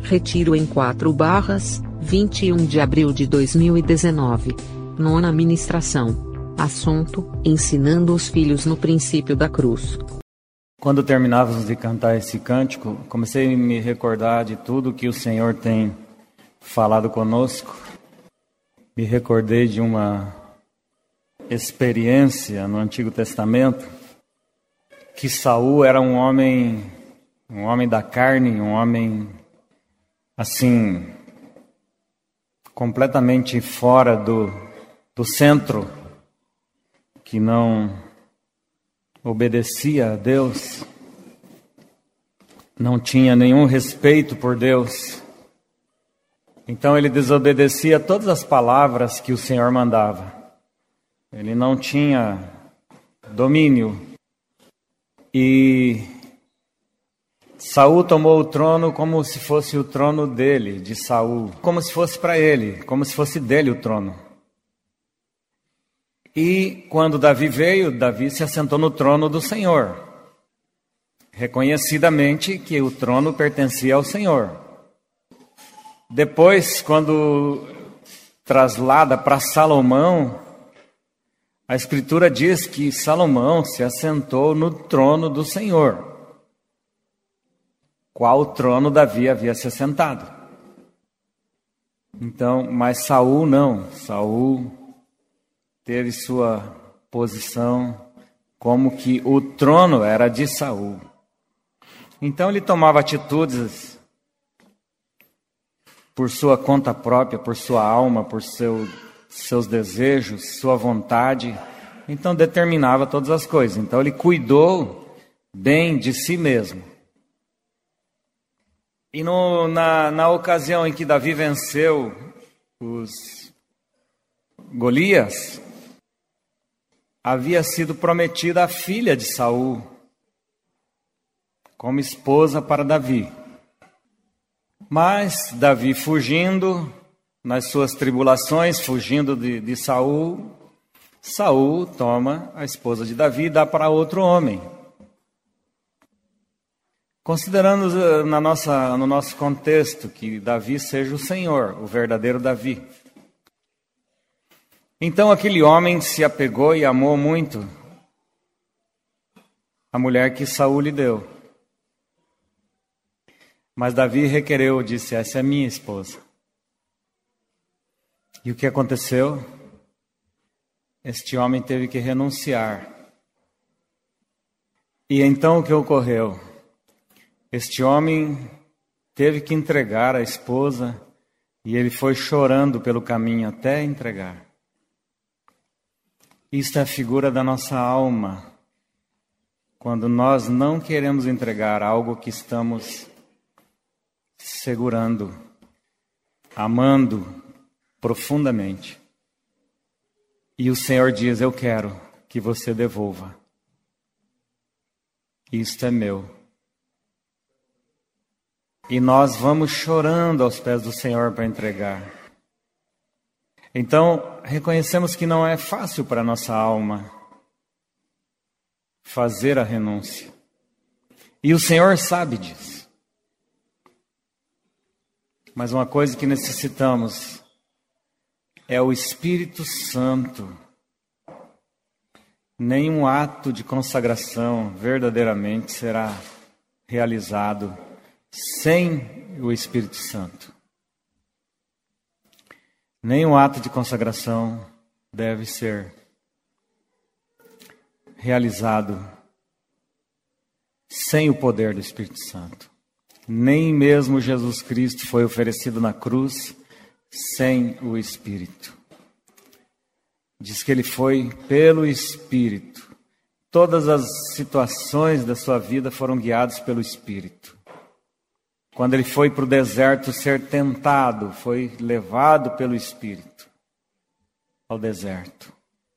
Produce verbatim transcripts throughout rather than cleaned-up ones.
Retiro em Quatro Barras, vinte e um de abril de dois mil e dezenove. Nona ministração. Assunto: ensinando os filhos no princípio da cruz. Quando terminávamos de cantar esse cântico, comecei a me recordar de tudo que o Senhor tem falado conosco. Me recordei de uma experiência no Antigo Testamento, que Saul era um homem, um homem da carne, um homem assim, completamente fora do, do centro, que não obedecia a Deus, não tinha nenhum respeito por Deus. Então ele desobedecia todas as palavras que o Senhor mandava. Ele não tinha domínio. E Saul tomou o trono como se fosse o trono dele, de Saul, como se fosse para ele, como se fosse dele o trono. E quando Davi veio, Davi se assentou no trono do Senhor, reconhecidamente que o trono pertencia ao Senhor. Depois, quando traslada para Salomão, a Escritura diz que Salomão se assentou no trono do Senhor, qual trono Davi havia se assentado. Então, mas Saul não, Saul teve sua posição como que o trono era de Saul. Então ele tomava atitudes por sua conta própria, por sua alma, por seu, seus desejos, sua vontade. Então determinava todas as coisas. Então ele cuidou bem de si mesmo. E no, na, na ocasião em que Davi venceu os Golias, havia sido prometida a filha de Saul como esposa para Davi. Mas Davi, fugindo nas suas tribulações, fugindo de, de Saul, Saul toma a esposa de Davi e dá para outro homem. Considerando na nossa, no nosso contexto que Davi seja o Senhor, o verdadeiro Davi. Então aquele homem se apegou e amou muito a mulher que Saul lhe deu. Mas Davi requereu, disse: essa é minha esposa. E o que aconteceu? Este homem teve que renunciar. E então o que ocorreu? Este homem teve que entregar a esposa e ele foi chorando pelo caminho até entregar. Isto é a figura da nossa alma, quando nós não queremos entregar algo que estamos segurando, amando profundamente. E o Senhor diz: eu quero que você devolva. Isto é meu. E nós vamos chorando aos pés do Senhor para entregar. Então, reconhecemos que não é fácil para a nossa alma fazer a renúncia. E o Senhor sabe disso. Mas uma coisa que necessitamos é o Espírito Santo. Nenhum ato de consagração verdadeiramente será realizado sem o Espírito Santo. Nenhum ato de consagração deve ser realizado sem o poder do Espírito Santo. Nem mesmo Jesus Cristo foi oferecido na cruz sem o Espírito. Diz que ele foi pelo Espírito. Todas as situações da sua vida foram guiadas pelo Espírito. Quando ele foi para o deserto ser tentado, foi levado pelo Espírito ao deserto.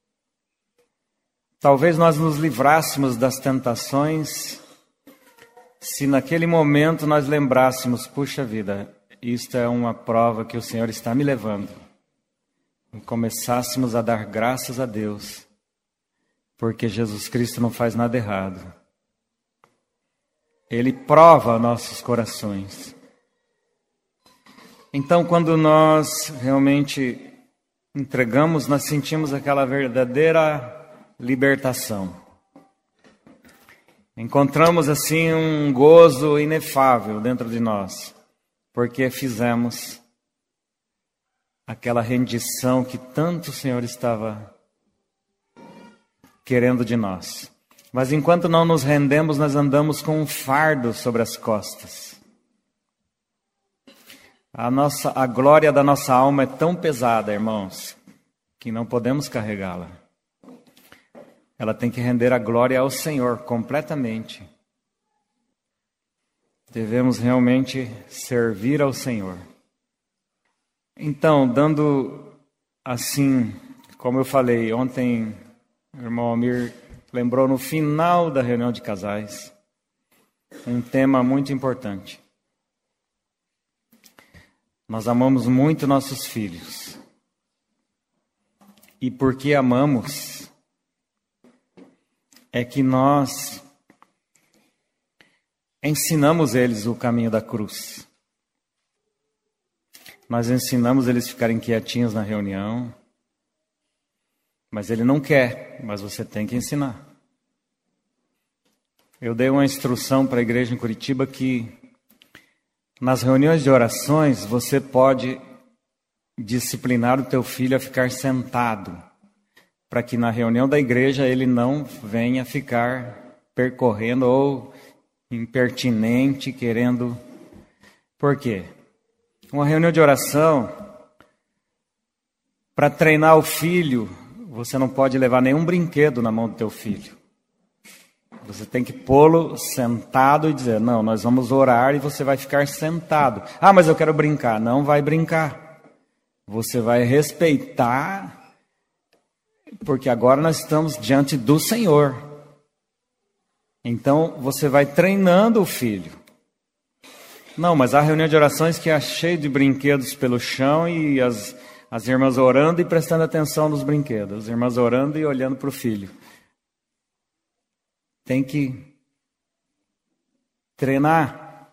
Talvez nós nos livrássemos das tentações se naquele momento nós lembrássemos: puxa vida, isto é uma prova que o Senhor está me levando. E começássemos a dar graças a Deus, porque Jesus Cristo não faz nada errado. Ele prova nossos corações. Então, quando nós realmente entregamos, nós sentimos aquela verdadeira libertação. Encontramos assim um gozo inefável dentro de nós, porque fizemos aquela rendição que tanto o Senhor estava querendo de nós. Mas enquanto não nos rendemos, nós andamos com um fardo sobre as costas. A, nossa, a glória da nossa alma é tão pesada, irmãos, que não podemos carregá-la. Ela tem que render a glória ao Senhor completamente. Devemos realmente servir ao Senhor. Então, dando assim, como eu falei ontem, o irmão Almir lembrou no final da reunião de casais, um tema muito importante. Nós amamos muito nossos filhos. E porque amamos, é que nós ensinamos eles o caminho da cruz. Nós ensinamos eles a ficarem quietinhos na reunião. Mas ele não quer, mas você tem que ensinar. Eu dei uma instrução para a igreja em Curitiba que nas reuniões de orações você pode disciplinar o teu filho a ficar sentado, para que na reunião da igreja ele não venha ficar percorrendo ou impertinente, querendo... Por quê? Uma reunião de oração, para treinar o filho, você não pode levar nenhum brinquedo na mão do teu filho. Você tem que pô-lo sentado e dizer, não, nós vamos orar e você vai ficar sentado. Ah, mas eu quero brincar. Não vai brincar. Você vai respeitar, porque agora nós estamos diante do Senhor. Então, você vai treinando o filho. Não, mas há reunião de orações que é cheio de brinquedos pelo chão e as, as irmãs orando e prestando atenção nos brinquedos. As irmãs orando e olhando para o filho. Tem que treinar.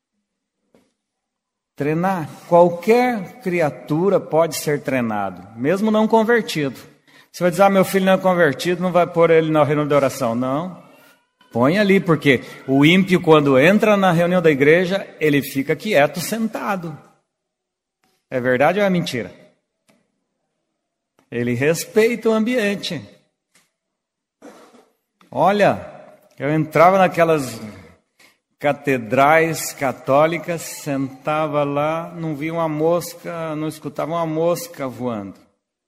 Treinar. Qualquer criatura pode ser treinado, mesmo não convertido. Você vai dizer, ah, meu filho não é convertido, não vai pôr ele na reunião de oração. Não. Põe ali, porque o ímpio, quando entra na reunião da igreja, ele fica quieto, sentado. É verdade ou é mentira? Ele respeita o ambiente. Olha, eu entrava naquelas catedrais católicas, sentava lá, não via uma mosca, não escutava uma mosca voando.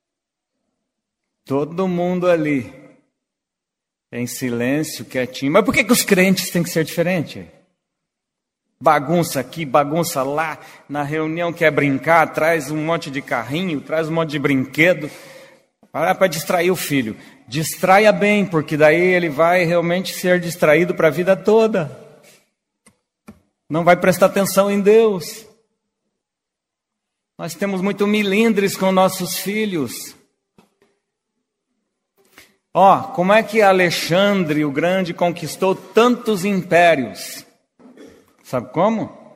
Todo mundo ali. Em silêncio, quietinho. Mas por que, que os crentes têm que ser diferentes? Bagunça aqui, bagunça lá. Na reunião quer brincar, traz um monte de carrinho, traz um monte de brinquedo. Para distrair o filho. Distraia bem, porque daí ele vai realmente ser distraído para a vida toda. Não vai prestar atenção em Deus. Nós temos muito milindres com nossos filhos. Ó, oh, como é que Alexandre o Grande conquistou tantos impérios? Sabe como?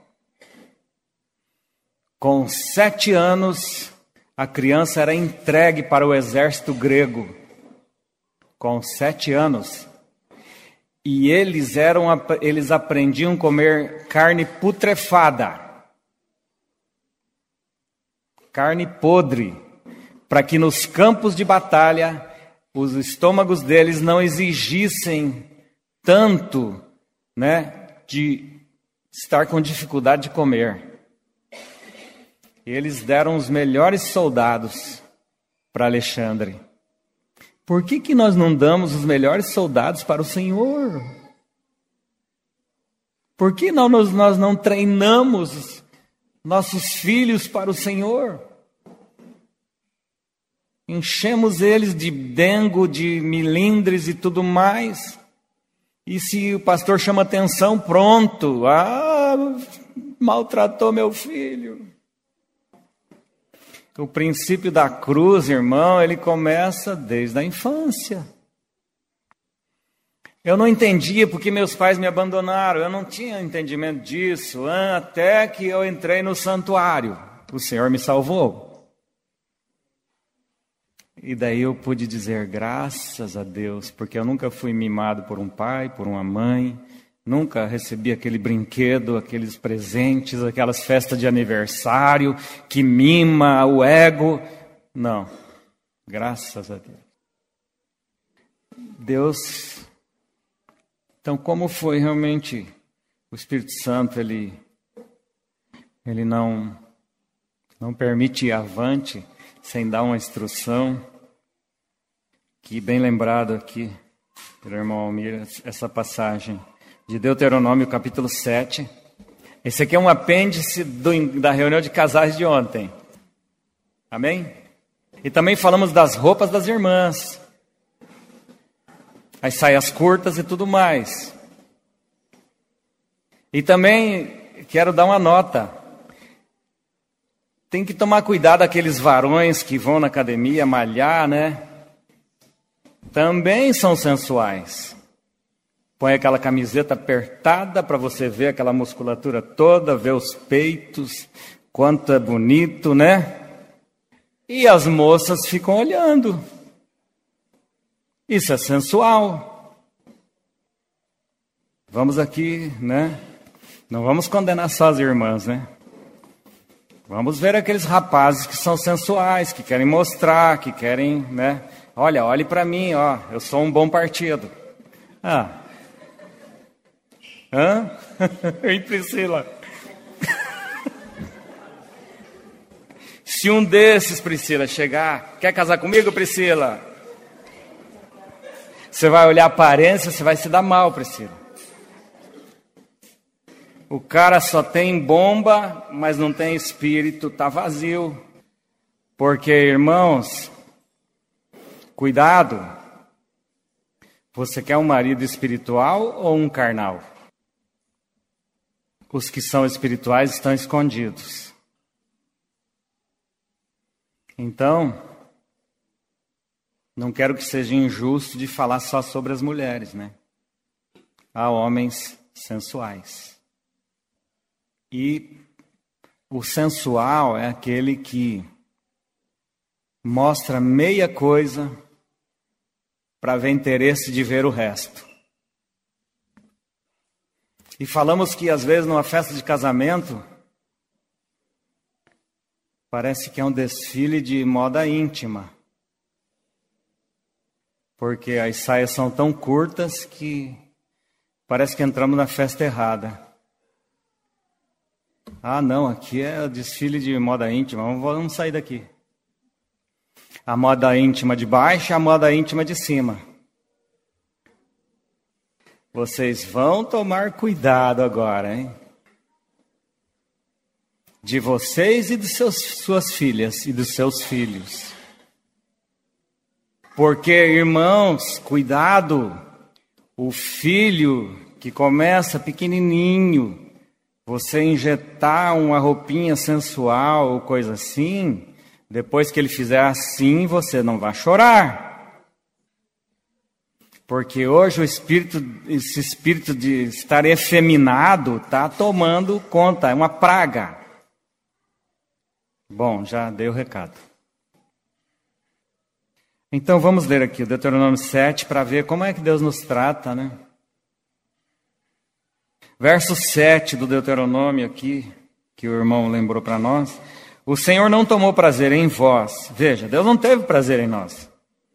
Com sete anos, a criança era entregue para o exército grego. Com sete anos. E eles, eram, eles aprendiam a comer carne putrefada. Carne podre. Para que nos campos de batalha... os estômagos deles não exigissem tanto, né, de estar com dificuldade de comer. Eles deram os melhores soldados para Alexandre. Por que que nós não damos os melhores soldados para o Senhor? Por que não, nós, nós não treinamos nossos filhos para o Senhor? Enchemos eles de dengo, de milindres e tudo mais. E se o pastor chama atenção, pronto. Ah, maltratou meu filho. O princípio da cruz, irmão, ele começa desde a infância. Eu não entendia porque meus pais me abandonaram. Eu não tinha entendimento disso, até que eu entrei no santuário. o Senhor me salvou. E daí eu pude dizer graças a Deus, porque eu nunca fui mimado por um pai, por uma mãe, nunca recebi aquele brinquedo, aqueles presentes, aquelas festas de aniversário que mima o ego. Não, graças a Deus. Deus, então como foi realmente o Espírito Santo, ele, ele não, não permite ir avante sem dar uma instrução, que bem lembrado aqui, pelo irmão Almir, essa passagem de Deuteronômio capítulo sete. Esse aqui é um apêndice do, da reunião de casais de ontem. Amém? E também falamos das roupas das irmãs, as saias curtas e tudo mais. E também quero dar uma nota. Tem que tomar cuidado aqueles varões que vão na academia malhar, né? Também são sensuais. Põe aquela camiseta apertada para você ver aquela musculatura toda, ver os peitos, quanto é bonito, né? E as moças ficam olhando. Isso é sensual. Vamos aqui, né? Não vamos condenar só as irmãs, né? Vamos ver aqueles rapazes que são sensuais, que querem mostrar, que querem, né? Olha, olhe para mim, ó, eu sou um bom partido. Ah. Hã? Hein, Priscila? Se um desses, Priscila, chegar, quer casar comigo, Priscila? Você vai olhar a aparência, você vai se dar mal, Priscila. O cara só tem bomba, mas não tem espírito, tá vazio. Porque, irmãos, cuidado. Você quer um marido espiritual ou um carnal? Os que são espirituais estão escondidos. Então, não quero que seja injusto de falar só sobre as mulheres, né? Há homens sensuais. E o sensual é aquele que mostra meia coisa para ver interesse de ver o resto. E falamos que às vezes numa festa de casamento parece que é um desfile de moda íntima. Porque as saias são tão curtas que parece que entramos na festa errada. Ah, não, aqui é o desfile de moda íntima, vamos, vamos sair daqui. A moda íntima de baixo e a moda íntima de cima. Vocês vão tomar cuidado agora, hein? De vocês e de seus, suas filhas e dos seus filhos. Porque, irmãos, cuidado, o filho que começa pequenininho, você injetar uma roupinha sensual ou coisa assim, depois que ele fizer assim, você não vai chorar. Porque hoje o espírito, esse espírito de estar efeminado está tomando conta, é uma praga. Bom, já dei o recado. Então vamos ler aqui o Deuteronômio sete para ver como é que Deus nos trata, né? Verso sete do Deuteronômio aqui, que o irmão lembrou para nós. O Senhor não tomou prazer em vós. Veja, Deus não teve prazer em nós.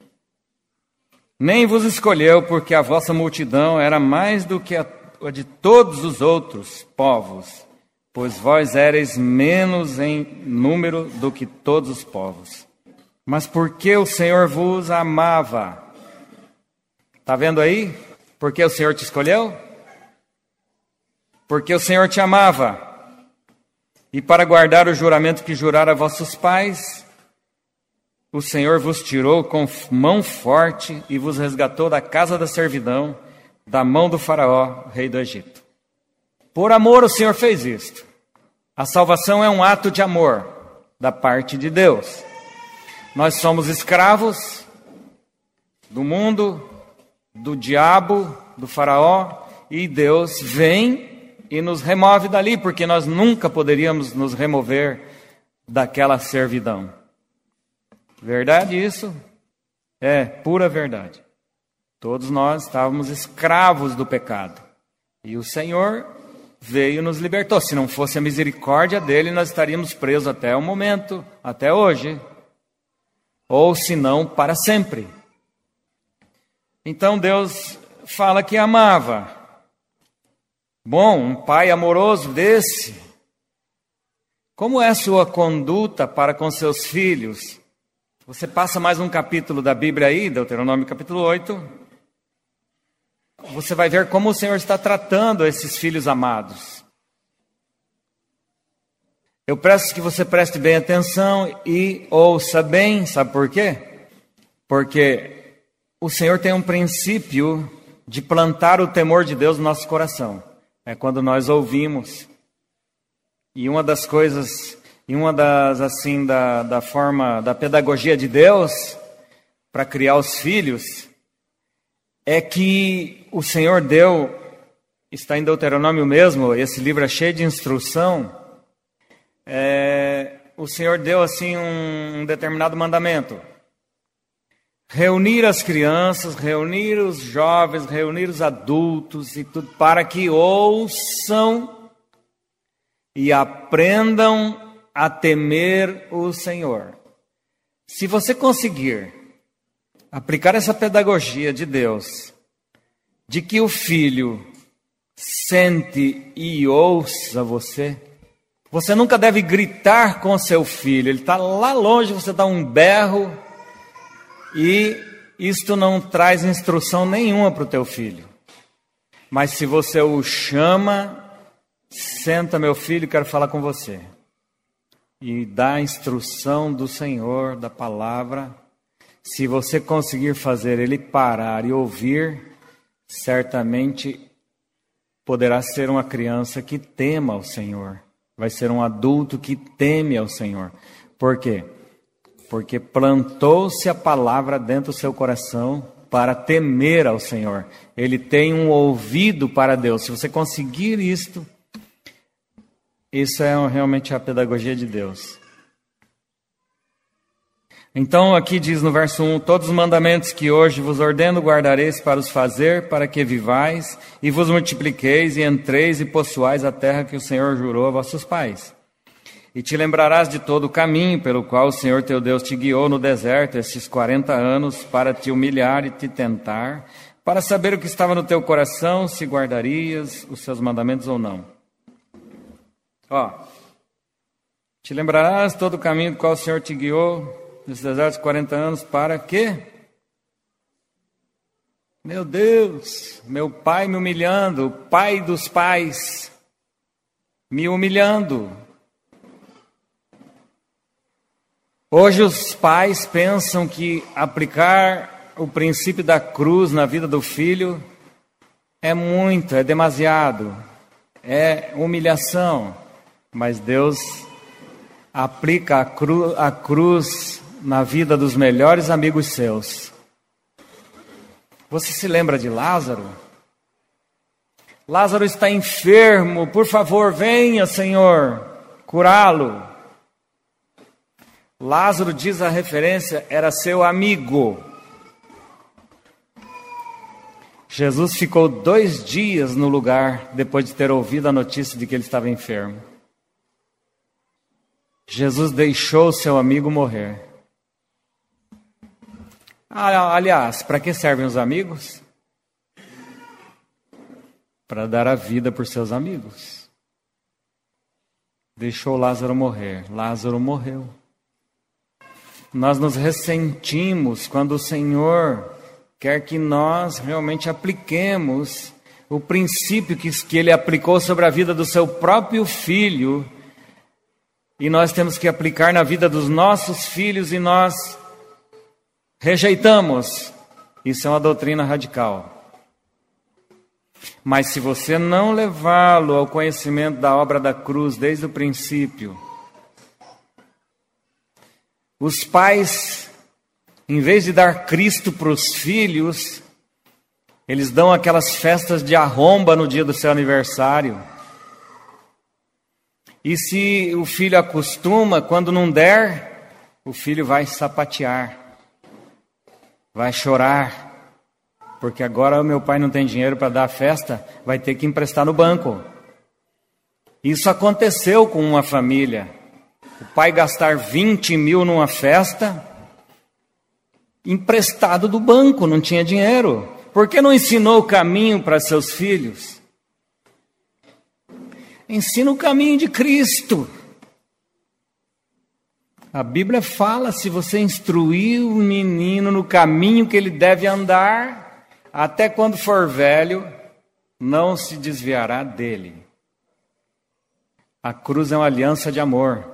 Nem vos escolheu, porque a vossa multidão era mais do que a de todos os outros povos, pois vós éreis menos em número do que todos os povos. Mas porque o Senhor vos amava. Está vendo aí? Porque o Senhor te escolheu? Porque o Senhor te amava. E para guardar o juramento que jurara a vossos pais, o Senhor vos tirou com mão forte e vos resgatou da casa da servidão, da mão do faraó, rei do Egito. Por amor o Senhor fez isto. A salvação é um ato de amor da parte de Deus. Nós somos escravos do mundo, do diabo, do faraó, e Deus vem e nos remove dali, porque nós nunca poderíamos nos remover daquela servidão. Verdade isso? É pura verdade. Todos nós estávamos escravos do pecado. E o Senhor veio e nos libertou. Se não fosse a misericórdia dele, nós estaríamos presos até o momento, até hoje. Ou se não, para sempre. Então Deus fala que amava. Bom, um pai amoroso desse, como é a sua conduta para com seus filhos? Você passa mais um capítulo da Bíblia aí, Deuteronômio capítulo oito. Você vai ver como o Senhor está tratando esses filhos amados. Eu peço que você preste bem atenção e ouça bem, sabe por quê? Porque o Senhor tem um princípio de plantar o temor de Deus no nosso coração. É quando nós ouvimos. E uma das coisas, e uma das, assim, da, da forma, da pedagogia de Deus para criar os filhos, é que o Senhor deu, está em Deuteronômio mesmo, esse livro é cheio de instrução, é, o Senhor deu assim um, um determinado mandamento. Reunir as crianças, reunir os jovens, reunir os adultos e tudo, para que ouçam e aprendam a temer o Senhor. Se você conseguir aplicar essa pedagogia de Deus, de que o filho sente e ouça você, você nunca deve gritar com seu filho, ele está lá longe, você dá um berro, e isto não traz instrução nenhuma para o teu filho. Mas se você o chama, senta meu filho, quero falar com você. E dá a instrução do Senhor, da palavra. Se você conseguir fazer ele parar e ouvir, certamente poderá ser uma criança que tema ao Senhor. Vai ser um adulto que teme ao Senhor. Por quê? Porque plantou-se a palavra dentro do seu coração para temer ao Senhor. Ele tem um ouvido para Deus. Se você conseguir isto, isso é realmente a pedagogia de Deus. Então aqui diz no verso um, todos os mandamentos que hoje vos ordeno guardareis para os fazer, para que vivais, e vos multipliqueis, e entreis e possuais a terra que o Senhor jurou a vossos pais. E te lembrarás de todo o caminho pelo qual o Senhor teu Deus te guiou no deserto esses quarenta anos, para te humilhar e te tentar, para saber o que estava no teu coração, se guardarias os seus mandamentos ou não. Ó, te lembrarás todo o caminho do qual o Senhor te guiou nesses desertos quarenta anos, para quê? Meu Deus, meu pai me humilhando, o pai dos pais me humilhando. Hoje os pais pensam que aplicar o princípio da cruz na vida do filho é muito, é demasiado, é humilhação. Mas Deus aplica a, cru, a cruz na vida dos melhores amigos seus. Você se lembra de Lázaro? Lázaro está enfermo, por favor, venha, Senhor, curá-lo. Lázaro, diz a referência, era seu amigo. Jesus ficou dois dias no lugar depois de ter ouvido a notícia de que ele estava enfermo. Jesus deixou seu amigo morrer. Ah, aliás, para que servem os amigos? Para dar a vida por seus amigos. Deixou Lázaro morrer. Lázaro morreu. Nós nos ressentimos quando o Senhor quer que nós realmente apliquemos o princípio que, que Ele aplicou sobre a vida do seu próprio filho, e nós temos que aplicar na vida dos nossos filhos, e nós rejeitamos. Isso é uma doutrina radical. Mas se você não levá-lo ao conhecimento da obra da cruz desde o princípio, os pais, em vez de dar Cristo para os filhos, eles dão aquelas festas de arromba no dia do seu aniversário. E se o filho acostuma, quando não der, o filho vai sapatear, vai chorar, porque agora o meu pai não tem dinheiro para dar a festa, vai ter que emprestar no banco. Isso aconteceu com uma família. O pai gastar vinte mil numa festa, emprestado do banco, não tinha dinheiro. Por que não ensinou o caminho para seus filhos? Ensina o caminho de Cristo. A Bíblia fala, se você instruir o menino no caminho que ele deve andar, até quando for velho, não se desviará dele. A cruz é uma aliança de amor.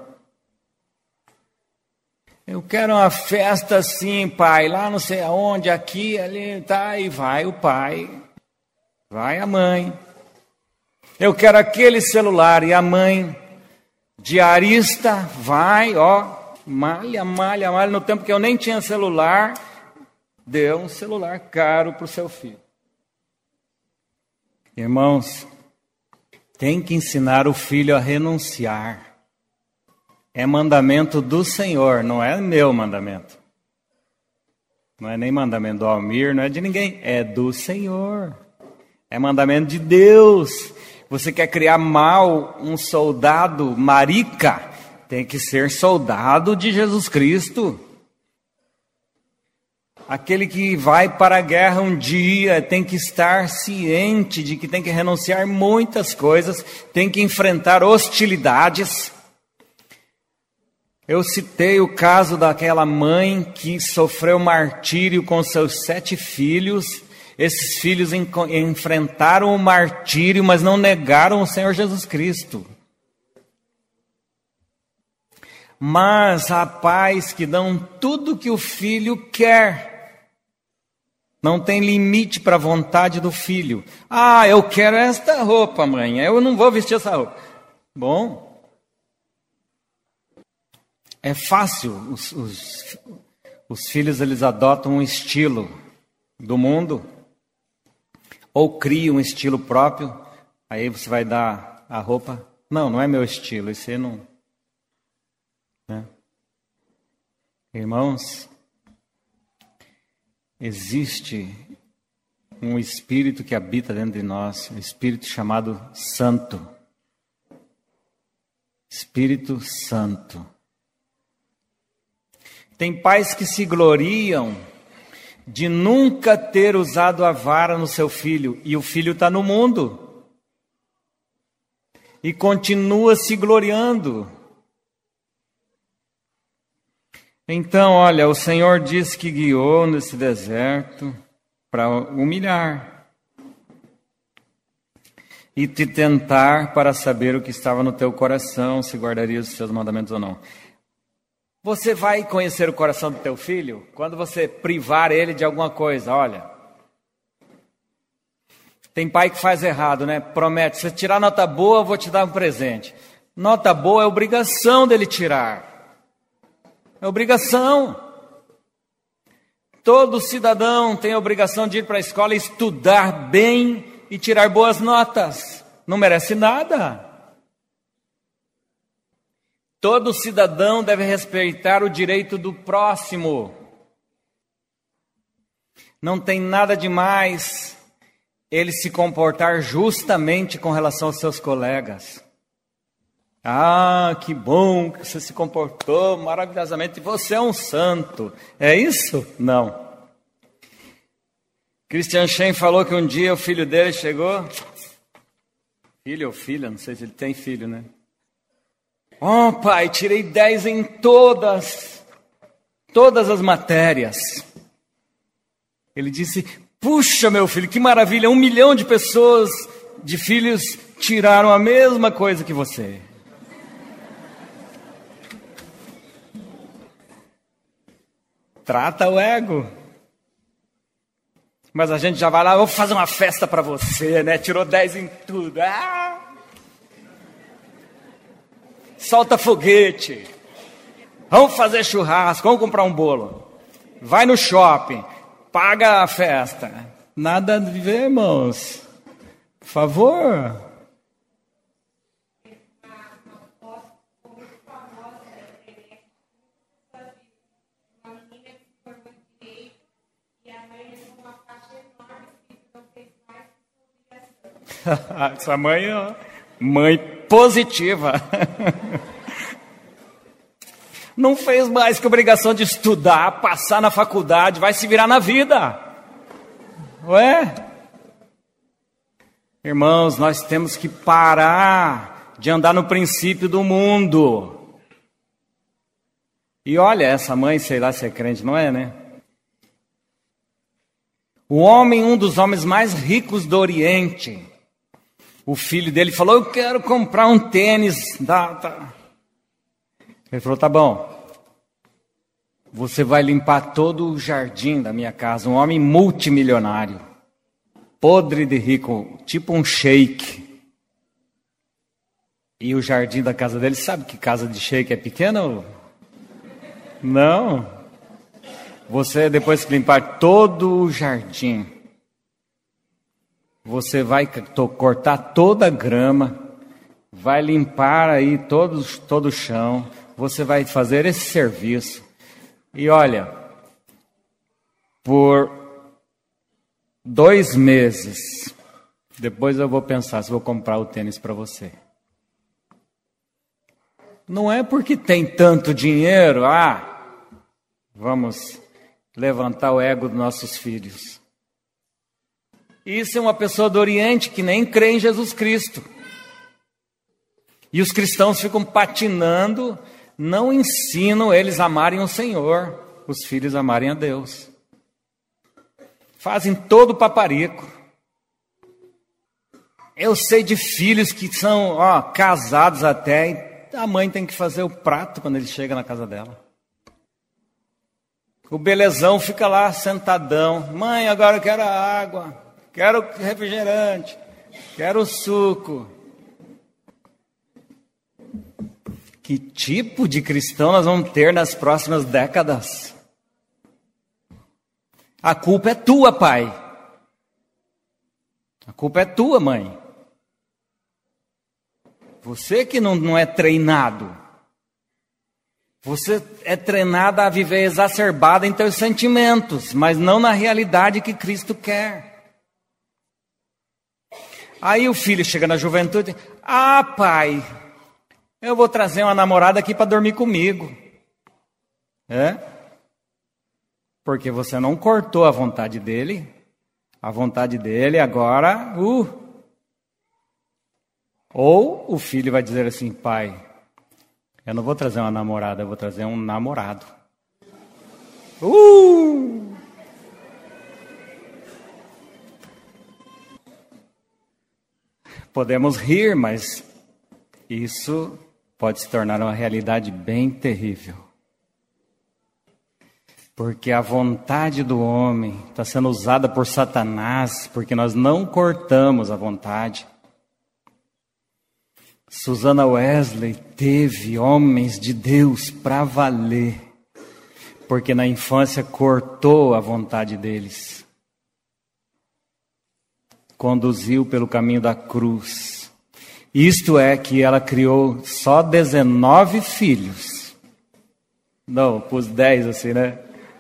Eu quero uma festa assim, pai, lá não sei aonde, aqui, ali, tá, e vai o pai, vai a mãe. Eu quero aquele celular, e a mãe, diarista, vai, ó, malha, malha, malha. No tempo que eu nem tinha celular, deu um celular caro para o seu filho. Irmãos, tem que ensinar o filho a renunciar. É mandamento do Senhor, não é meu mandamento. Não é nem mandamento do Almir, não é de ninguém. É do Senhor. É mandamento de Deus. Você quer criar mal um soldado marica? Tem que ser soldado de Jesus Cristo. Aquele que vai para a guerra um dia tem que estar ciente de que tem que renunciar muitas coisas, tem que enfrentar hostilidades. Eu citei o caso daquela mãe que sofreu martírio com seus sete filhos. Esses filhos en- enfrentaram o martírio, mas não negaram o Senhor Jesus Cristo. Mas há pais que dão tudo que o filho quer. Não tem limite para a vontade do filho. Ah, eu quero esta roupa, mãe. Eu não vou vestir essa roupa. Bom... É fácil, os, os, os filhos eles adotam um estilo do mundo, ou criam um estilo próprio, aí você vai dar a roupa, não, não é meu estilo, isso aí não... Né? Irmãos, existe um espírito que habita dentro de nós, um espírito chamado Santo. Espírito Santo. Tem pais que se gloriam de nunca ter usado a vara no seu filho, e o filho está no mundo, e continua se gloriando. Então, olha, o Senhor diz que guiou nesse deserto para humilhar e te tentar para saber o que estava no teu coração, se guardarias os seus mandamentos ou não. Você vai conhecer o coração do teu filho quando você privar ele de alguma coisa. Olha, tem pai que faz errado, né? Promete, se tirar nota boa, eu vou te dar um presente. Nota boa é obrigação dele tirar. É obrigação. Todo cidadão tem a obrigação de ir para a escola e estudar bem e tirar boas notas. Não merece nada. Todo cidadão deve respeitar o direito do próximo. Não tem nada demais ele se comportar justamente com relação aos seus colegas. Ah, que bom que você se comportou maravilhosamente. Você é um santo. É isso? Não. Christian Shen falou que um dia o filho dele chegou. Filho ou filha, não sei se ele tem filho, né? Oh, pai, tirei dez em todas, todas as matérias. Ele disse, puxa, meu filho, que maravilha, um milhão de pessoas, de filhos, tiraram a mesma coisa que você. Trata o ego. Mas a gente já vai lá, vou fazer uma festa para você, né? Tirou dez em tudo. Ah! Solta foguete, vamos fazer churrasco, vamos comprar um bolo, vai no shopping, paga a festa. Nada a ver, irmãos, por favor. Essa mãe, ó, mãe positiva. Não fez mais que obrigação de estudar, passar na faculdade, vai se virar na vida. Ué? Irmãos, nós temos que parar de andar no princípio do mundo. E olha, essa mãe, sei lá se é crente, não é, né? O homem, um dos homens mais ricos do Oriente, o filho dele falou, eu quero comprar um tênis. Da, da. Ele falou, tá bom. Você vai limpar todo o jardim da minha casa. Um homem multimilionário. Podre de rico, tipo um sheik. E o jardim da casa dele, sabe que casa de sheik é pequena? Não. Você, depois que limpar todo o jardim, você vai cortar toda a grama, vai limpar aí todo, todo o chão, você vai fazer esse serviço. E olha, por dois meses, depois eu vou pensar se vou comprar o tênis para você. Não é porque tem tanto dinheiro, ah, vamos levantar o ego dos nossos filhos. Isso é uma pessoa do Oriente que nem crê em Jesus Cristo. E os cristãos ficam patinando, não ensinam eles a amarem o Senhor, os filhos amarem a Deus. Fazem todo o paparico. Eu sei de filhos que são ó, casados até, e a mãe tem que fazer o prato quando ele chega na casa dela. O belezão fica lá sentadão. Mãe, agora eu quero a água, quero refrigerante, quero suco. Que tipo de cristão nós vamos ter nas próximas décadas? A culpa é tua, pai. A culpa é tua, mãe. Você que não, não é treinado. Você é treinada a viver exacerbada em teus sentimentos, mas não na realidade que Cristo quer. Aí o filho chega na juventude, ah, pai, eu vou trazer uma namorada aqui para dormir comigo. É? Porque você não cortou a vontade dele. A vontade dele agora, uh. Ou o filho vai dizer assim, pai, eu não vou trazer uma namorada, eu vou trazer um namorado. Uh! Podemos rir, mas isso pode se tornar uma realidade bem terrível. Porque a vontade do homem está sendo usada por Satanás, porque nós não cortamos a vontade. Susana Wesley teve homens de Deus para valer, porque na infância cortou a vontade deles. Conduziu pelo caminho da cruz. Isto é que ela criou só dezenove filhos. Não, pus dez assim, né?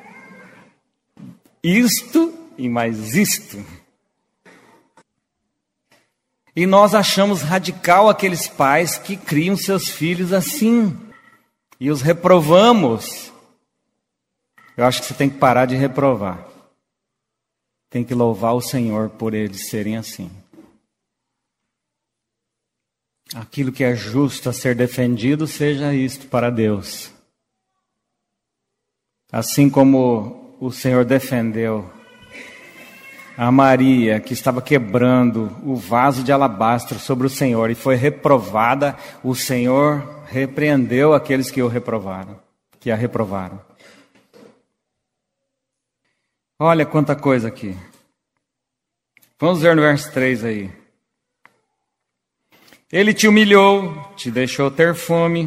Isto e mais isto. E nós achamos radical aqueles pais que criam seus filhos assim. E os reprovamos. Eu acho que você tem que parar de reprovar. Tem que louvar o Senhor por eles serem assim. Aquilo que é justo a ser defendido, seja isto para Deus. Assim como o Senhor defendeu a Maria, que estava quebrando o vaso de alabastro sobre o Senhor e foi reprovada, o Senhor repreendeu aqueles que o reprovaram, que a reprovaram. Olha quanta coisa aqui. Vamos ver no verso três aí. Ele te humilhou, te deixou ter fome.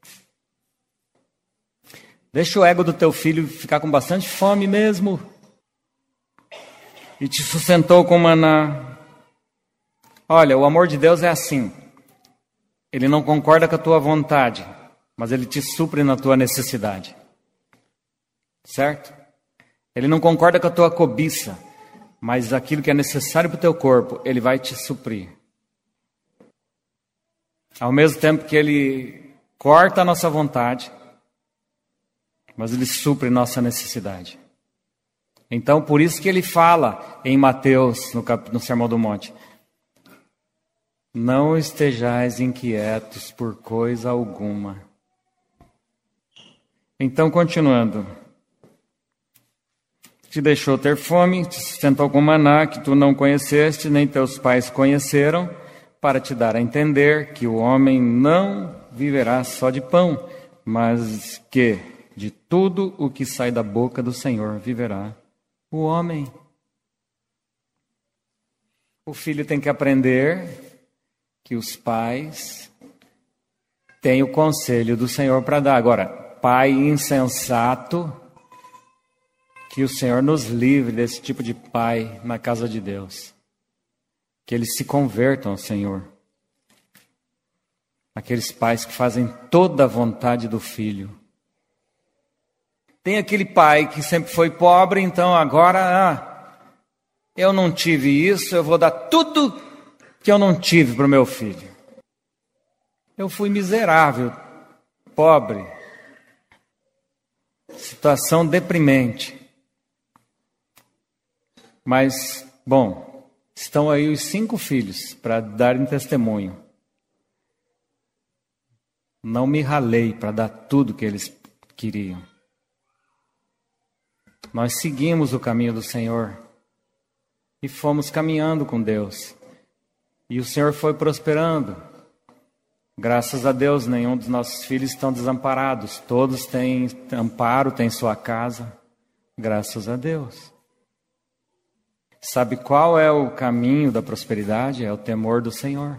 Deixa o ego do teu filho ficar com bastante fome mesmo. E te sustentou com maná. Olha, o amor de Deus é assim. Ele não concorda com a tua vontade, mas ele te supre na tua necessidade. Certo? Ele não concorda com a tua cobiça, mas aquilo que é necessário para o teu corpo, ele vai te suprir. Ao mesmo tempo que Ele corta a nossa vontade, mas Ele supre nossa necessidade. Então, por isso que Ele fala em Mateus, no, cap... no Sermão do Monte: não estejais inquietos por coisa alguma. Então, continuando. Te deixou ter fome, te sustentou com maná que tu não conheceste, nem teus pais conheceram, para te dar a entender que o homem não viverá só de pão, mas que de tudo o que sai da boca do Senhor viverá o homem. O filho tem que aprender que os pais têm o conselho do Senhor para dar. Agora, pai insensato, que o Senhor nos livre desse tipo de pai na casa de Deus. Que eles se convertam ao Senhor. Aqueles pais que fazem toda a vontade do filho. Tem aquele pai que sempre foi pobre, então agora, ah, eu não tive isso, eu vou dar tudo que eu não tive para o meu filho. Eu fui miserável, pobre. Situação deprimente. Mas, bom, estão aí os cinco filhos para darem testemunho. Não me ralei para dar tudo que eles queriam. Nós seguimos o caminho do Senhor e fomos caminhando com Deus. E o Senhor foi prosperando. Graças a Deus, nenhum dos nossos filhos estão desamparados. Todos têm amparo, têm sua casa. Graças a Deus. Sabe qual é o caminho da prosperidade? É o temor do Senhor.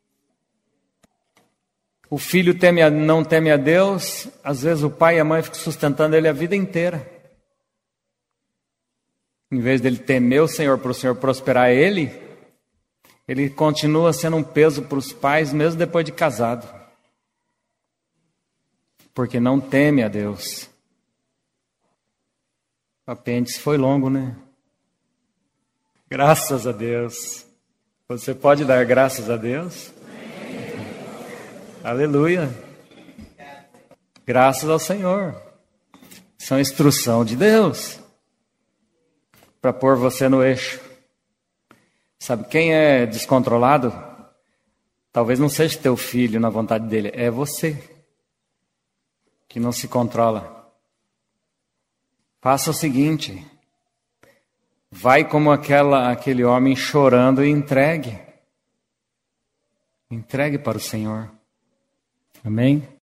O filho teme a, não teme a Deus, às vezes o pai e a mãe ficam sustentando ele a vida inteira. Em vez dele temer o Senhor para o Senhor prosperar ele, ele continua sendo um peso para os pais, mesmo depois de casado. Porque não teme a Deus. O apêndice foi longo, né? Graças a Deus. Você pode dar graças a Deus? Aleluia. Graças ao Senhor. Isso é uma instrução de Deus para pôr você no eixo. Sabe, quem é descontrolado, talvez não seja teu filho na vontade dele, é você que não se controla. Faça o seguinte: vai como aquela, aquele homem chorando e entregue. Entregue para o Senhor. Amém?